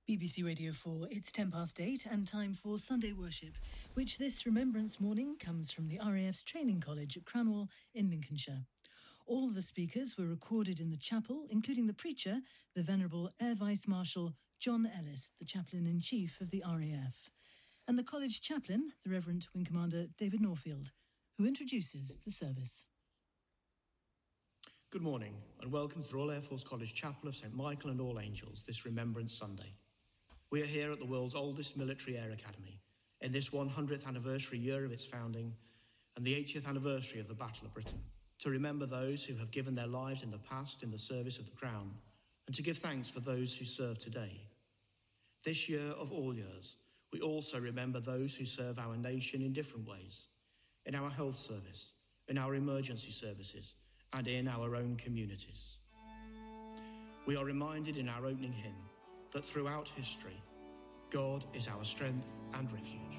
BBC Radio 4, it's 8:10 and time for Sunday worship, which this Remembrance morning comes from the RAF's Training College at Cranwell in Lincolnshire. All the speakers were recorded in the chapel, including the preacher, the Venerable Air Vice Marshal John Ellis, the Chaplain-in-Chief of the RAF, and the college chaplain, the Reverend Wing Commander David Norfield, who introduces the service. Good morning and welcome to the Royal Air Force College Chapel of St Michael and All Angels this Remembrance Sunday. We are here at the world's oldest military air academy in this 100th anniversary year of its founding and the 80th anniversary of the Battle of Britain, to remember those who have given their lives in the past in the service of the Crown and to give thanks for those who serve today. This year of all years, we also remember those who serve our nation in different ways, in our health service, in our emergency services, and in our own communities. We are reminded in our opening hymn that throughout history, God is our strength and refuge.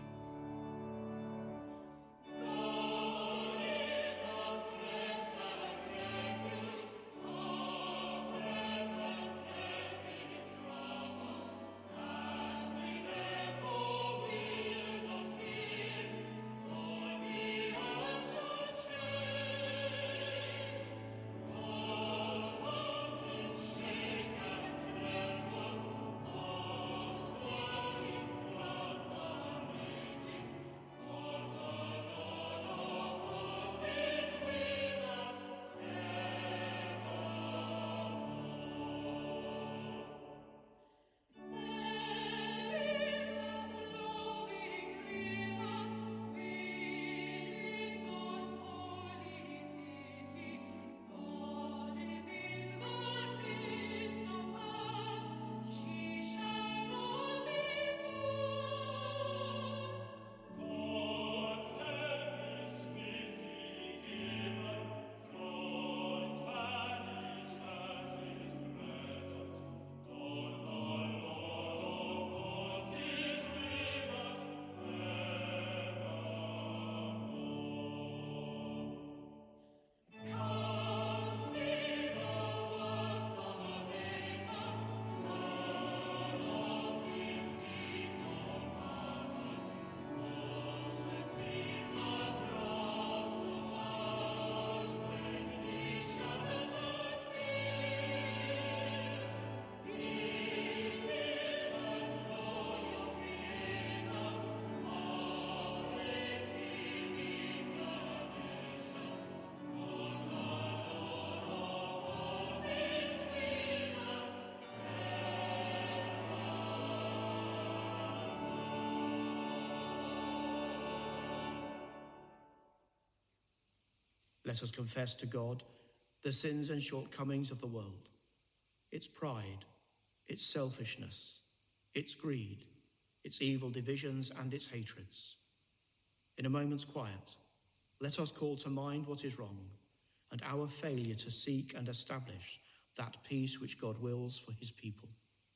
Let us confess to God the sins and shortcomings of the world, its pride, its selfishness, its greed, its evil divisions and its hatreds. In a moment's quiet, let us call to mind what is wrong and our failure to seek and establish that peace which God wills for his people.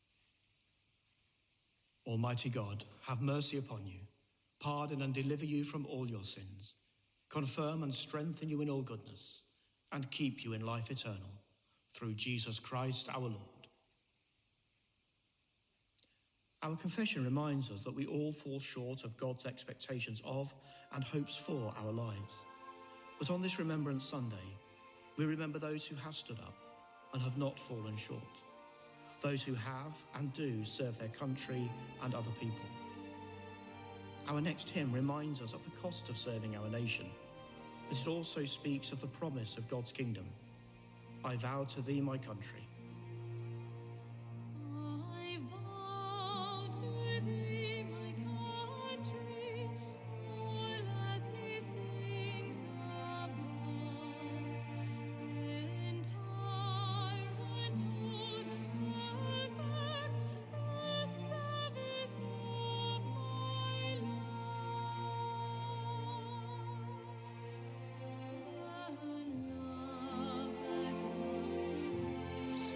Almighty God, have mercy upon you, pardon and deliver you from all your sins, confirm and strengthen you in all goodness, and keep you in life eternal, through Jesus Christ our Lord. Our confession reminds us that we all fall short of God's expectations of and hopes for our lives. But on this Remembrance Sunday, we remember those who have stood up and have not fallen short, those who have and do serve their country and other people. Our next hymn reminds us of the cost of serving our nation, but it also speaks of the promise of God's kingdom. I vow to thee, my country. I vow to thee, my country, all earthly things above, entire and whole and perfect, the service of my life. The love that asks the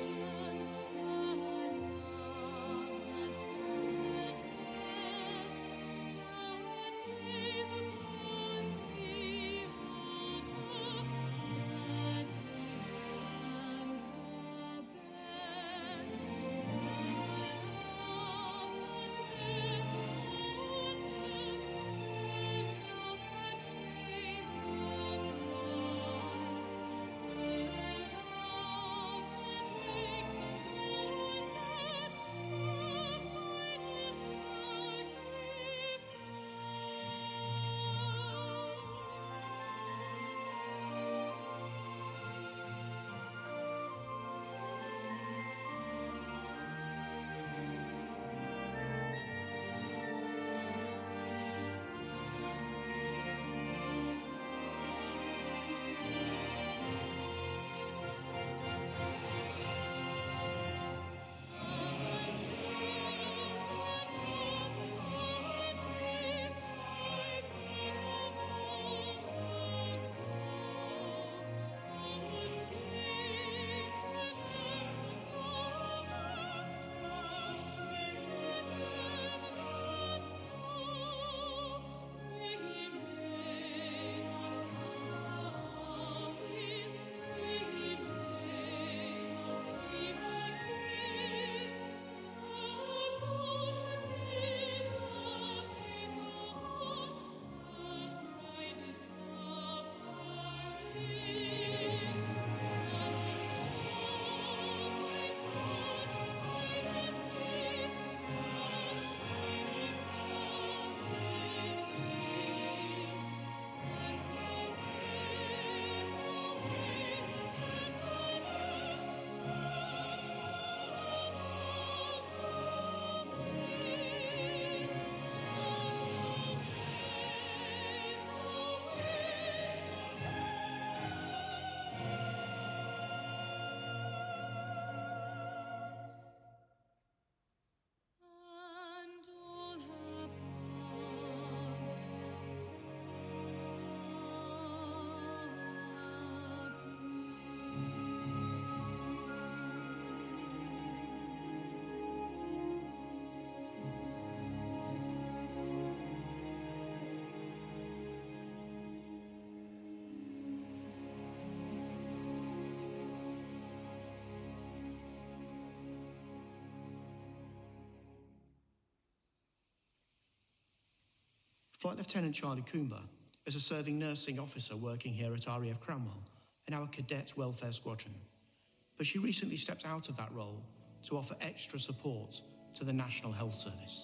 Flight Lieutenant Charlie Coomber is a serving nursing officer working here at RAF Cranwell in our Cadet Welfare Squadron, but she recently stepped out of that role to offer extra support to the National Health Service.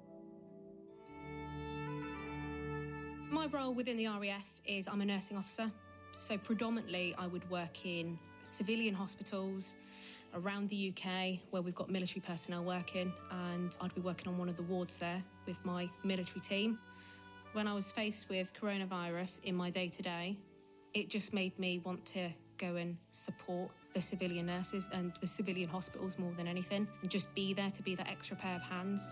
My role within the RAF is I'm a nursing officer, so predominantly I would work in civilian hospitals around the UK where we've got military personnel working, and I'd be working on one of the wards there with my military team. When I was faced with coronavirus in my day-to-day, it just made me want to go and support the civilian nurses and the civilian hospitals more than anything, and just be there to be that extra pair of hands.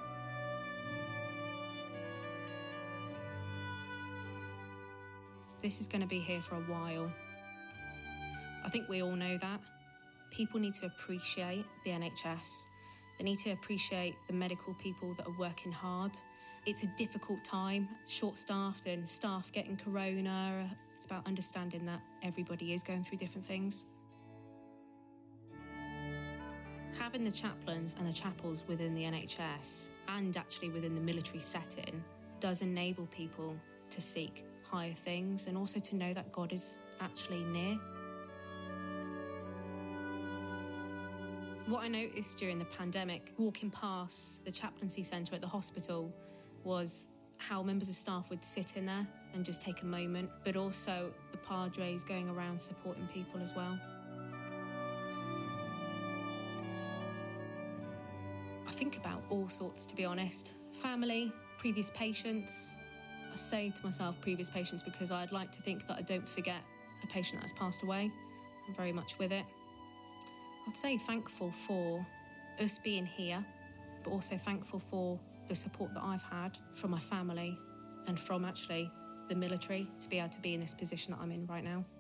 This is going to be here for a while. I think we all know that. People need to appreciate the NHS. They need to appreciate the medical people that are working hard. It's a difficult time, short-staffed and staff getting corona. It's about understanding that everybody is going through different things. Having the chaplains and the chapels within the NHS, and actually within the military setting, does enable people to seek higher things and also to know that God is actually near. What I noticed during the pandemic, walking past the chaplaincy centre at the hospital, was how members of staff would sit in there and just take a moment, but also the padres going around supporting people as well. I think about all sorts, to be honest. Family, previous patients. I say to myself previous patients because I'd like to think that I don't forget a patient that has passed away. I'm very much with it. I'd say thankful for us being here, but also thankful for the support that I've had from my family and from actually the military to be able to be in this position that I'm in right now.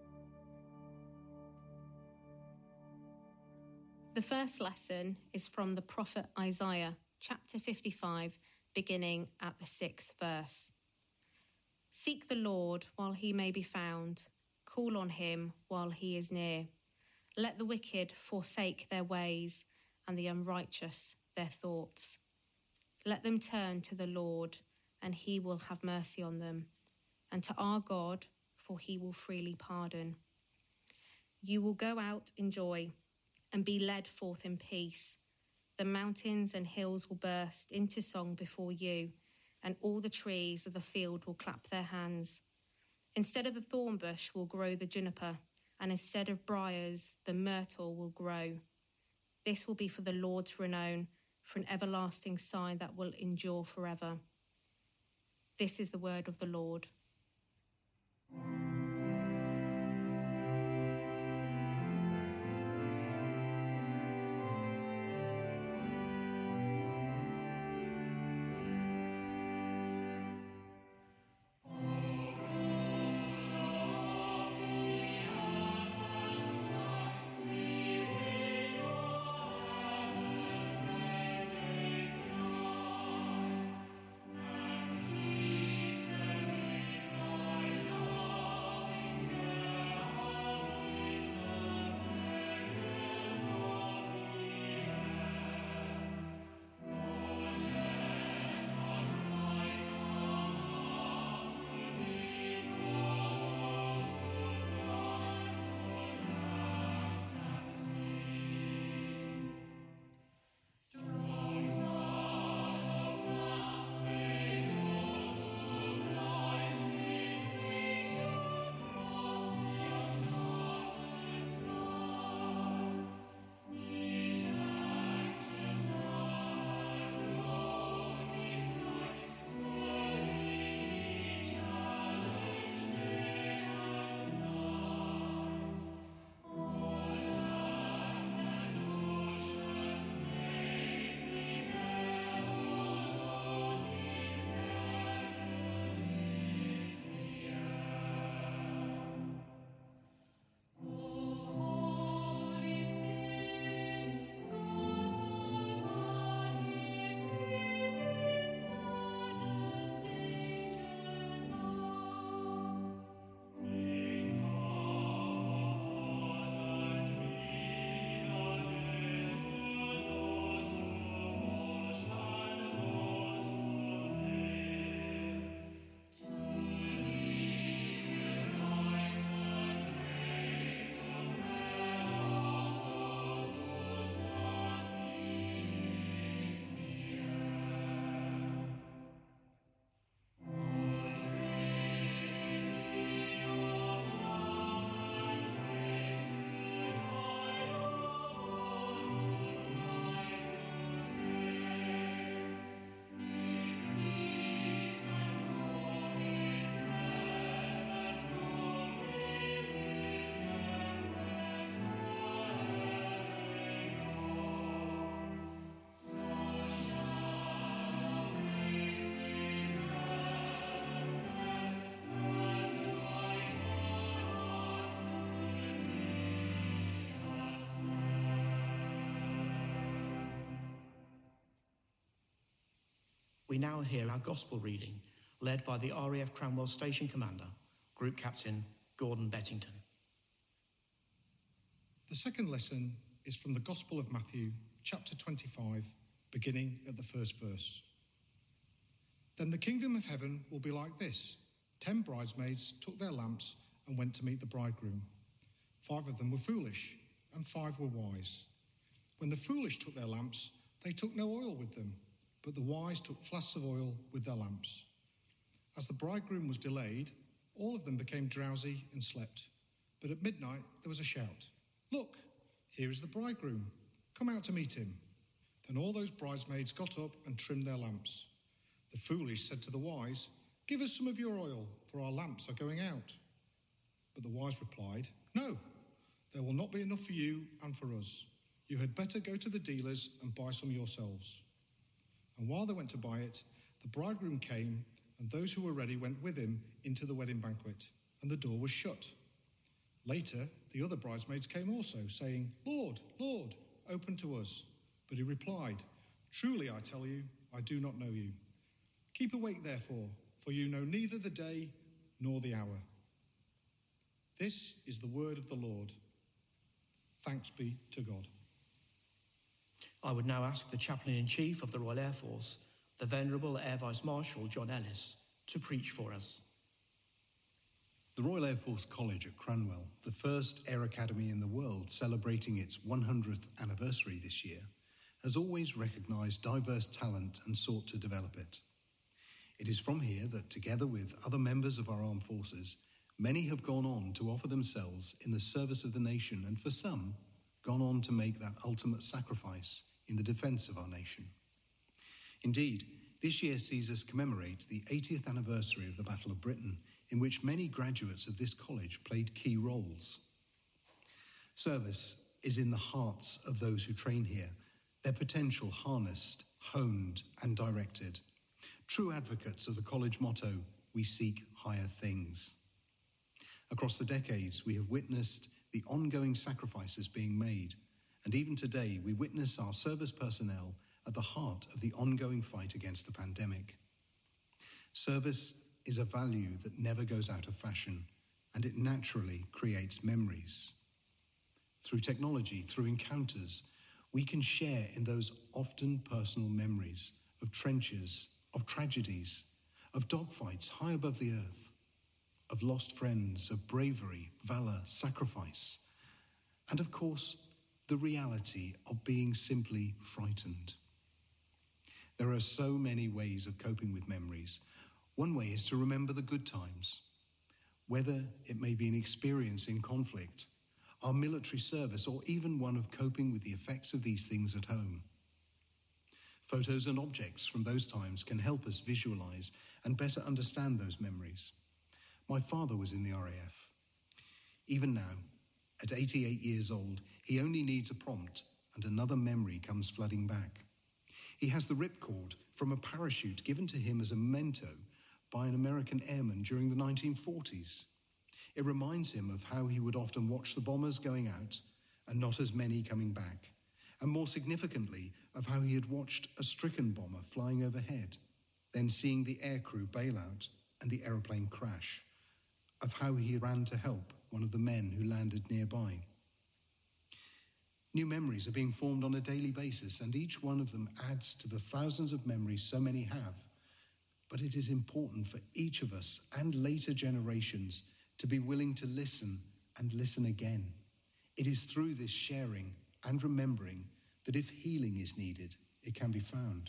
The first lesson is from the prophet Isaiah, chapter 55, beginning at the 6th verse. Seek the Lord while he may be found. Call on him while he is near. Let the wicked forsake their ways and the unrighteous their thoughts. Let them turn to the Lord, and he will have mercy on them, and to our God, for he will freely pardon. You will go out in joy and be led forth in peace. The mountains and hills will burst into song before you, and all the trees of the field will clap their hands. Instead of the thorn bush will grow the juniper, and instead of briars, the myrtle will grow. This will be for the Lord's renown, for an everlasting sign that will endure forever. This is the word of the Lord. we now hear our Gospel reading, led by the RAF Cranwell Station Commander, Group Captain Gordon Bettington. The second lesson is from the Gospel of Matthew, chapter 25, beginning at the first verse. Then the kingdom of heaven will be like this. 10 bridesmaids took their lamps and went to meet the bridegroom. 5 of them were foolish, and 5 were wise. When the foolish took their lamps, they took no oil with them, but the wise took flasks of oil with their lamps. As the bridegroom was delayed, all of them became drowsy and slept. But at midnight there was a shout, "Look, here is the bridegroom. Come out to meet him." Then all those bridesmaids got up and trimmed their lamps. The foolish said to the wise, "Give us some of your oil, for our lamps are going out." But the wise replied, "No, there will not be enough for you and for us. You had better go to the dealers and buy some yourselves." And while they went to buy it, the bridegroom came, and those who were ready went with him into the wedding banquet, and the door was shut. Later, the other bridesmaids came also, saying, "Lord, Lord, open to us." But he replied, "Truly I tell you, I do not know you. Keep awake therefore, for you know neither the day nor the hour." This is the word of the Lord. Thanks be to God. I would now ask the Chaplain-in-Chief of the Royal Air Force, the Venerable Air Vice Marshal John Ellis, to preach for us. The Royal Air Force College at Cranwell, the first air academy in the world celebrating its 100th anniversary this year, has always recognised diverse talent and sought to develop it. It is from here that, together with other members of our armed forces, many have gone on to offer themselves in the service of the nation, and for some, gone on to make that ultimate sacrifice in the defence of our nation. Indeed, this year sees us commemorate the 80th anniversary of the Battle of Britain, in which many graduates of this college played key roles. Service is in the hearts of those who train here, their potential harnessed, honed, and directed. True advocates of the college motto, "We seek higher things." Across the decades, we have witnessed the ongoing sacrifices being made, and even today, we witness our service personnel at the heart of the ongoing fight against the pandemic. Service is a value that never goes out of fashion, and it naturally creates memories. Through technology, through encounters, we can share in those often personal memories of trenches, of tragedies, of dogfights high above the earth, of lost friends, of bravery, valour, sacrifice, and of course, the reality of being simply frightened. There are so many ways of coping with memories. One way is to remember the good times, whether it may be an experience in conflict, our military service, or even one of coping with the effects of these things at home. Photos and objects from those times can help us visualise and better understand those memories. My father was in the RAF. Even now, at 88 years old, he only needs a prompt and another memory comes flooding back. He has the ripcord from a parachute given to him as a memento by an American airman during the 1940s. It reminds him of how he would often watch the bombers going out and not as many coming back, and more significantly, of how he had watched a stricken bomber flying overhead, then seeing the aircrew bail out and the aeroplane crash, of how he ran to help one of the men who landed nearby. New memories are being formed on a daily basis, and each one of them adds to the thousands of memories so many have. But it is important for each of us and later generations to be willing to listen and listen again. It is through this sharing and remembering that if healing is needed, it can be found.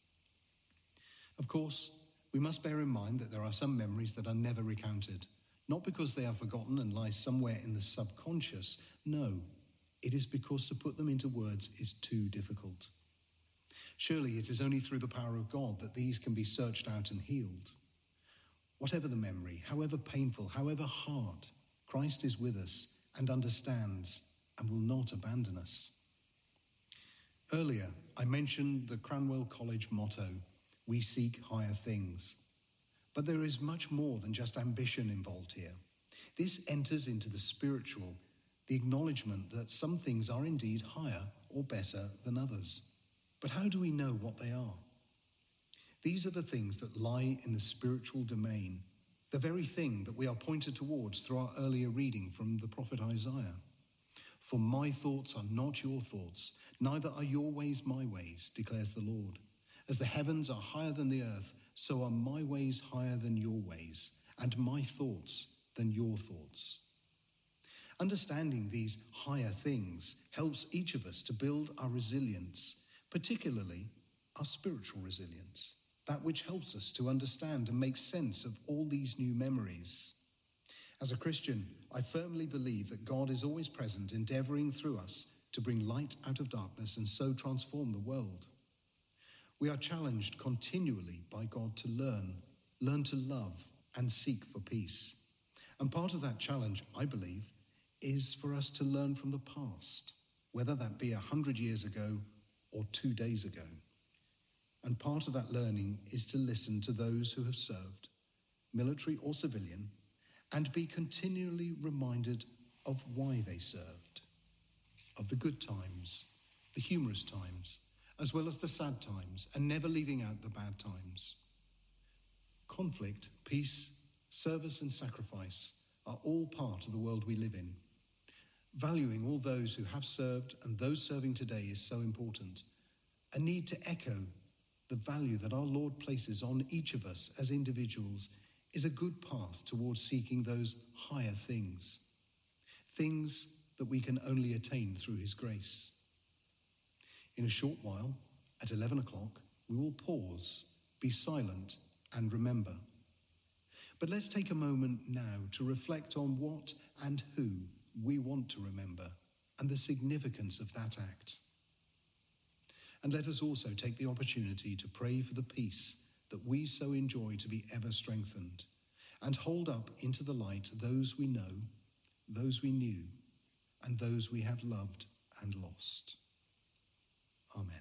Of course, we must bear in mind that there are some memories that are never recounted, not because they are forgotten and lie somewhere in the subconscious. No, it is because to put them into words is too difficult. Surely it is only through the power of God that these can be searched out and healed. Whatever the memory, however painful, however hard, Christ is with us and understands and will not abandon us. Earlier, I mentioned the Cranwell College motto, "We seek higher things." But there is much more than just ambition involved here. This enters into the spiritual, the acknowledgement that some things are indeed higher or better than others. But how do we know what they are? These are the things that lie in the spiritual domain, the very thing that we are pointed towards through our earlier reading from the prophet Isaiah. For my thoughts are not your thoughts, neither are your ways my ways, declares the Lord. As the heavens are higher than the earth, so are my ways higher than your ways, and my thoughts than your thoughts. Understanding these higher things helps each of us to build our resilience, particularly our spiritual resilience, that which helps us to understand and make sense of all these new memories. As a Christian, I firmly believe that God is always present, endeavoring through us to bring light out of darkness and so transform the world. We are challenged continually by God to learn to love and seek for peace. And part of that challenge, I believe, is for us to learn from the past, whether that be 100 years ago or 2 days ago. And part of that learning is to listen to those who have served, military or civilian, and be continually reminded of why they served, of the good times, the humorous times, as well as the sad times, and never leaving out the bad times. Conflict, peace, service, and sacrifice are all part of the world we live in. Valuing all those who have served and those serving today is so important. A need to echo the value that our Lord places on each of us as individuals is a good path towards seeking those higher things, things that we can only attain through his grace. In a short while, at 11 o'clock, we will pause, be silent, and remember. But let's take a moment now to reflect on what and who we want to remember and the significance of that act. And let us also take the opportunity to pray for the peace that we so enjoy to be ever strengthened, and hold up into the light those we know, those we knew, and those we have loved and lost. Amen.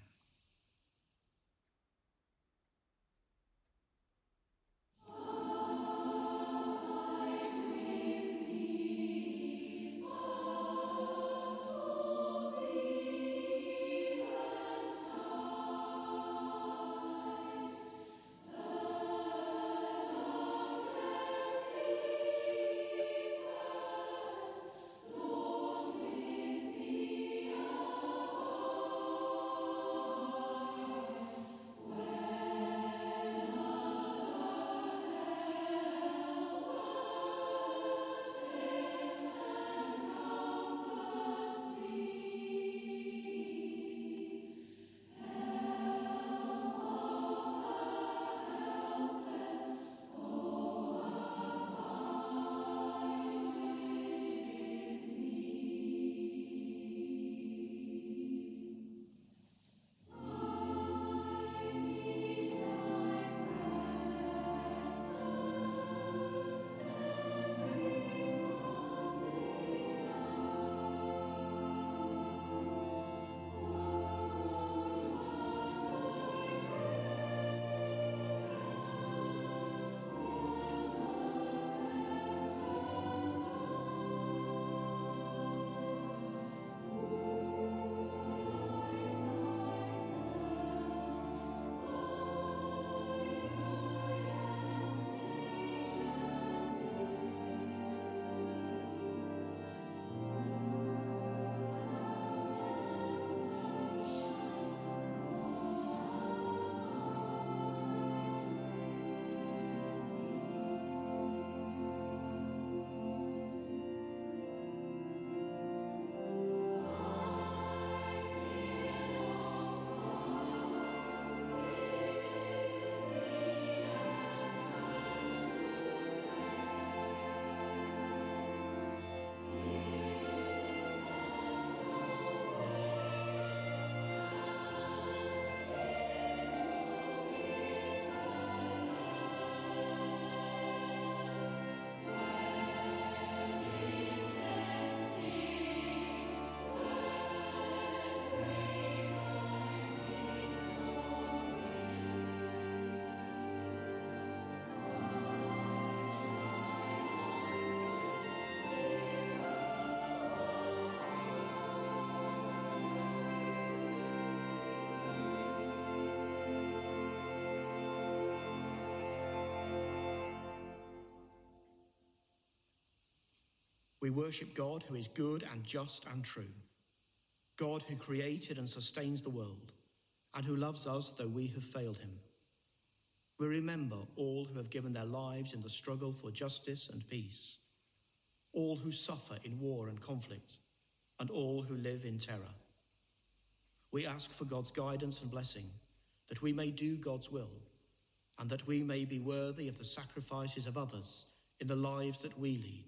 We worship God who is good and just and true, God who created and sustains the world, and who loves us though we have failed him. We remember all who have given their lives in the struggle for justice and peace, all who suffer in war and conflict, and all who live in terror. We ask for God's guidance and blessing, that we may do God's will, and that we may be worthy of the sacrifices of others in the lives that we lead.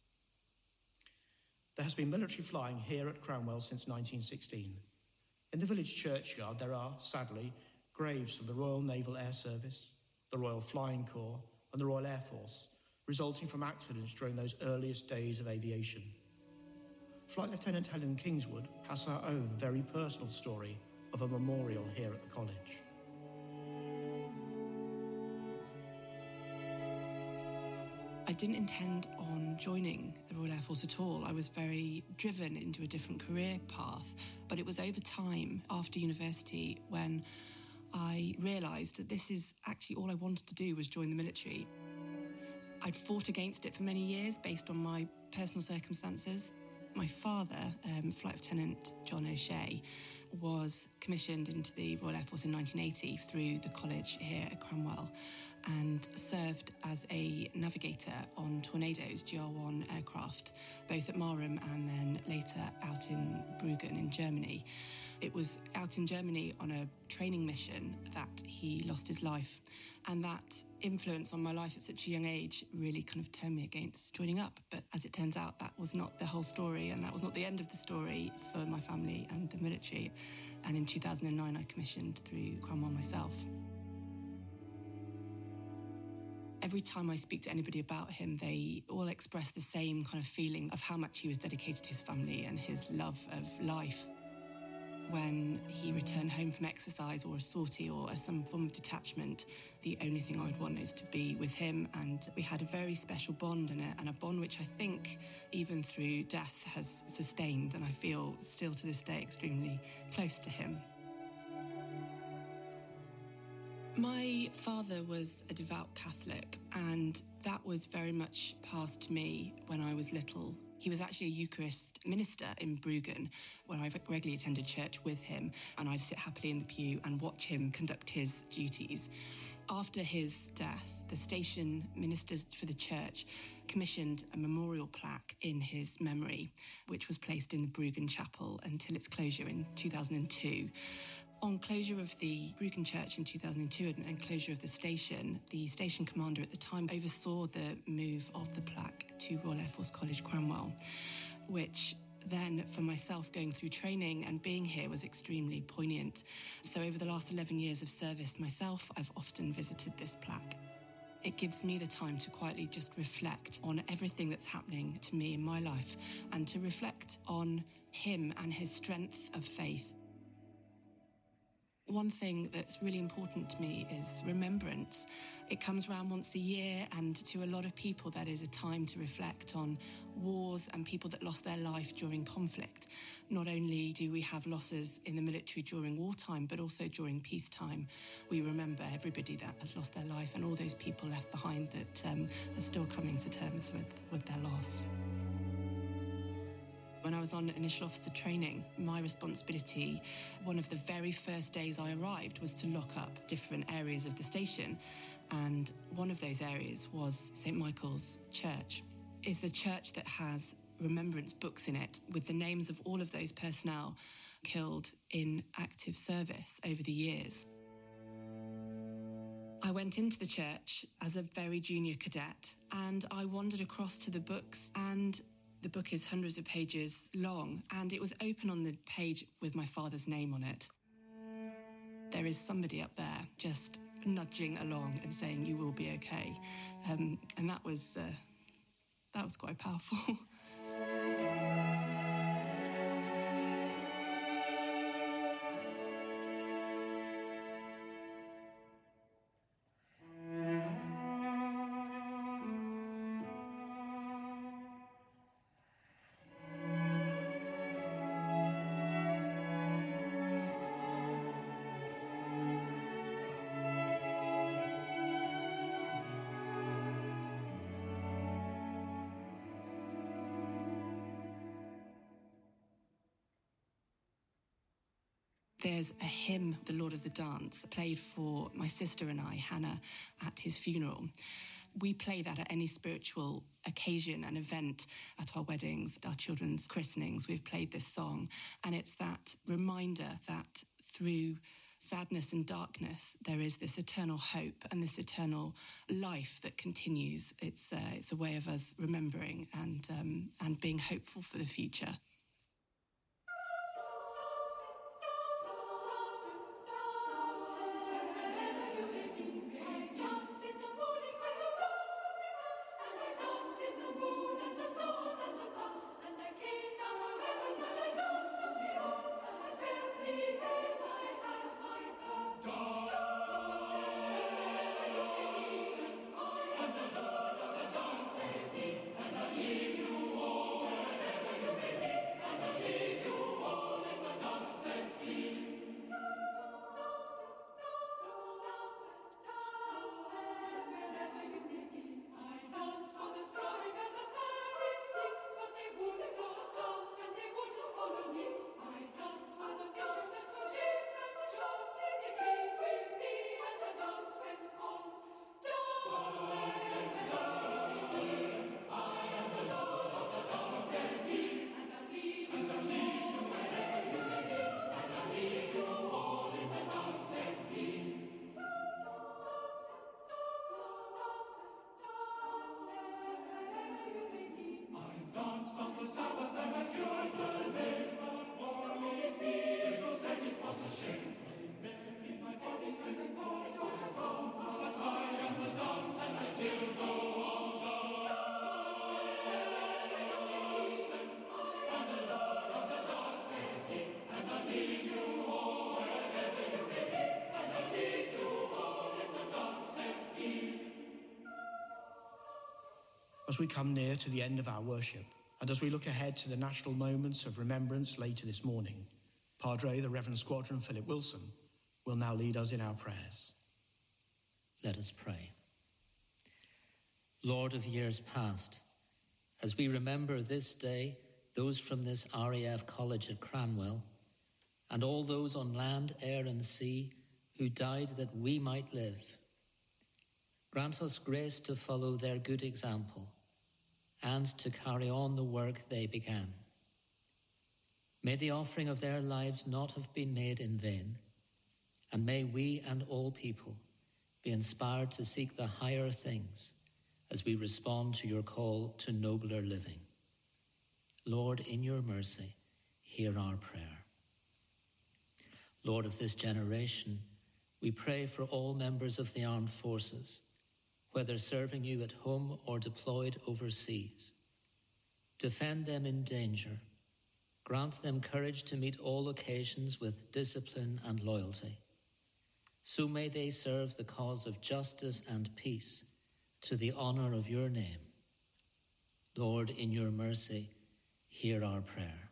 There has been military flying here at Cranwell since 1916. In the village churchyard there are, sadly, graves of the Royal Naval Air Service, the Royal Flying Corps, and the Royal Air Force, resulting from accidents during those earliest days of aviation. Flight Lieutenant Helen Kingswood has her own very personal story of a memorial here at the college. I didn't intend on joining the Royal Air Force at all. I was very driven into a different career path, but it was over time, after university, when I realised that this is actually all I wanted to do was join the military. I'd fought against it for many years based on my personal circumstances. My father, Flight Lieutenant John O'Shea, was commissioned into the Royal Air Force in 1980 through the college here at Cranwell and served as a navigator on Tornadoes GR1 aircraft, both at Marham and then later out in Bruggen in Germany. It was out in Germany on a training mission that he lost his life, and that influence on my life at such a young age really kind of turned me against joining up. But as it turns out, that was not the whole story, and that was not the end of the story for my family and the military. And in 2009, I commissioned through Cranwell myself. Every time I speak to anybody about him, they all express the same kind of feeling of how much he was dedicated to his family and his love of life. When he returned home from exercise or a sortie or some form of detachment, the only thing I would want is to be with him. And we had a very special bond and a bond which I think even through death has sustained, and I feel still to this day extremely close to him. My father was a devout Catholic, and that was very much passed to me when I was little. He was actually a Eucharist minister in Bruggen, where I regularly attended church with him, and I'd sit happily in the pew and watch him conduct his duties. After his death, the station ministers for the church commissioned a memorial plaque in his memory, which was placed in the Bruggen chapel until its closure in 2002. On closure of the Bruggen Church in 2002 and closure of the station commander at the time oversaw the move of the plaque to Royal Air Force College Cranwell, which then for myself going through training and being here was extremely poignant. So over the last 11 years of service myself, I've often visited this plaque. It gives me the time to quietly just reflect on everything that's happening to me in my life and to reflect on him and his strength of faith. One thing that's really important to me is remembrance. It comes around once a year, and to a lot of people that is a time to reflect on wars and people that lost their life during conflict. Not only do we have losses in the military during wartime, but also during peacetime. We remember everybody that has lost their life and all those people left behind that are still coming to terms with their loss. When I was on initial officer training, my responsibility, one of the very first days I arrived, was to lock up different areas of the station. And one of those areas was St. Michael's Church. It's the church that has remembrance books in it with the names of all of those personnel killed in active service over the years. I went into the church as a very junior cadet, and I wandered across to the books, and the book is hundreds of pages long, and it was open on the page with my father's name on it. There is somebody up there just nudging along and saying, "You will be okay." And that was quite powerful. There's a hymn, The Lord of the Dance, played for my sister and I, Hannah, at his funeral. We play that at any spiritual occasion and event, at our weddings, our children's christenings. We've played this song, and it's that reminder that through sadness and darkness, there is this eternal hope and this eternal life that continues. It's a way of us remembering and being hopeful for the future. As we come near to the end of our worship, and as we look ahead to the national moments of remembrance later this morning, Padre, the Reverend Squadron Philip Wilson, will now lead us in our prayers. Let us pray. Lord of years past, as we remember this day those from this RAF College at Cranwell, and all those on land, air and sea who died that we might live, grant us grace to follow their good example and to carry on the work they began. May the offering of their lives not have been made in vain, and may we and all people be inspired to seek the higher things as we respond to your call to nobler living. Lord, in your mercy, hear our prayer. Lord of this generation, we pray for all members of the armed forces, whether serving you at home or deployed overseas. Defend them in danger. Grant them courage to meet all occasions with discipline and loyalty. So may they serve the cause of justice and peace to the honor of your name. Lord, in your mercy, hear our prayer.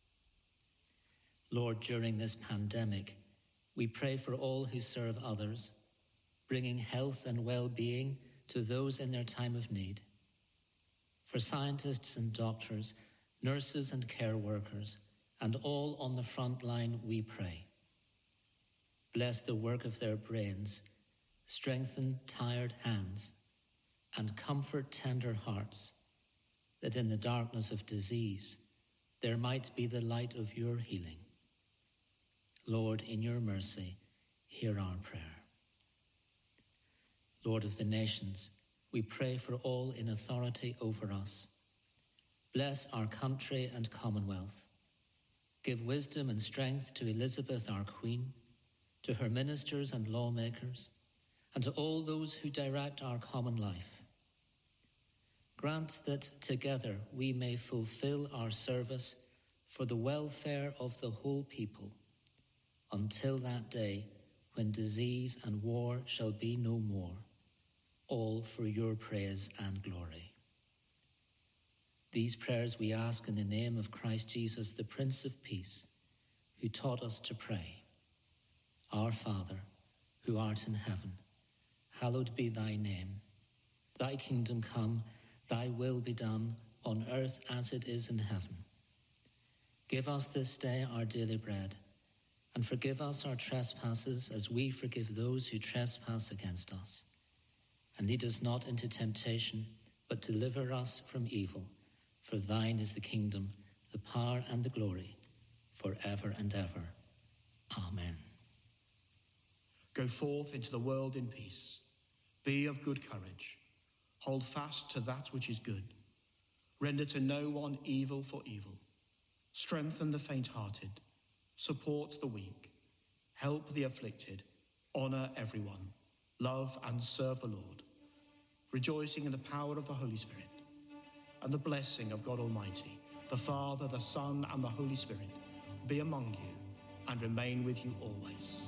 Lord, during this pandemic, we pray for all who serve others, bringing health and well-being to those in their time of need. For scientists and doctors, nurses and care workers, and all on the front line, we pray. Bless the work of their brains, strengthen tired hands, and comfort tender hearts, that in the darkness of disease there might be the light of your healing. Lord, in your mercy, hear our prayer. Lord of the nations, we pray for all in authority over us. Bless our country and commonwealth. Give wisdom and strength to Elizabeth, our Queen, to her ministers and lawmakers, and to all those who direct our common life. Grant that together we may fulfill our service for the welfare of the whole people, until that day when disease and war shall be no more, all for your praise and glory. These prayers we ask in the name of Christ Jesus, the Prince of Peace, who taught us to pray. Our Father, who art in heaven, hallowed be thy name. Thy kingdom come, thy will be done, on earth as it is in heaven. Give us this day our daily bread, And forgive us our trespasses as we forgive those who trespass against us. And lead us not into temptation, but deliver us from evil. For thine is the kingdom, the power and the glory, forever and ever. Amen. Go forth into the world in peace. Be of good courage. Hold fast to that which is good. Render to no one evil for evil. Strengthen the faint-hearted. Support the weak. Help the afflicted. Honour everyone. Love and serve the Lord. Rejoicing in the power of the Holy Spirit. And the blessing of God Almighty, the Father, the Son, and the Holy Spirit, be among you and remain with you always.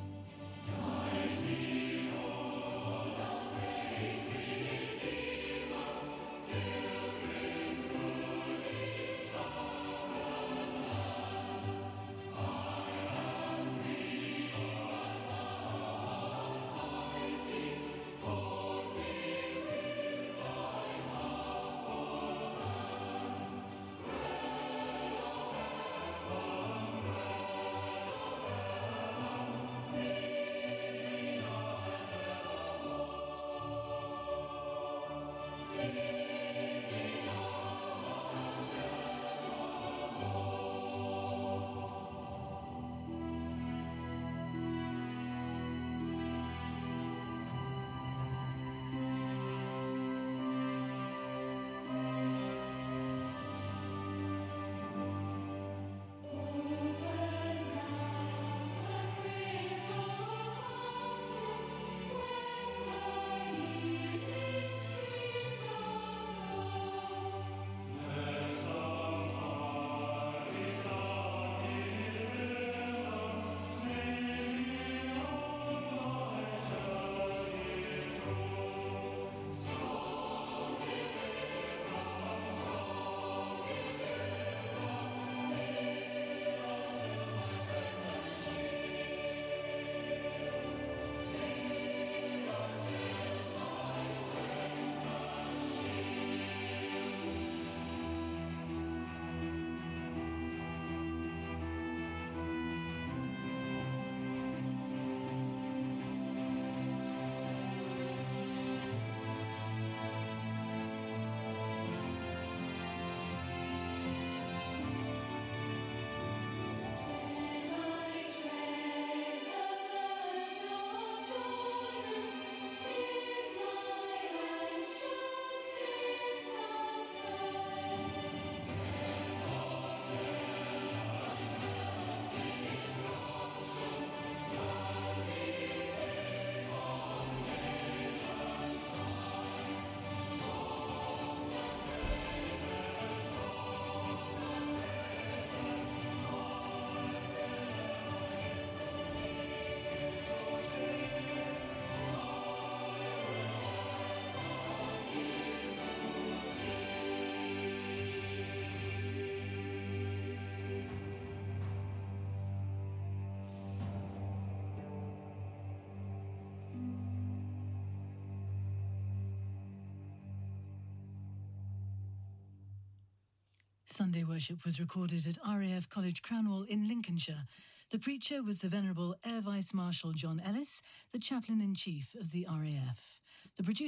Sunday worship was recorded at RAF College Cranwell in Lincolnshire. The preacher was the Venerable Air Vice Marshal John Ellis, the Chaplain-in-Chief of the RAF. The producer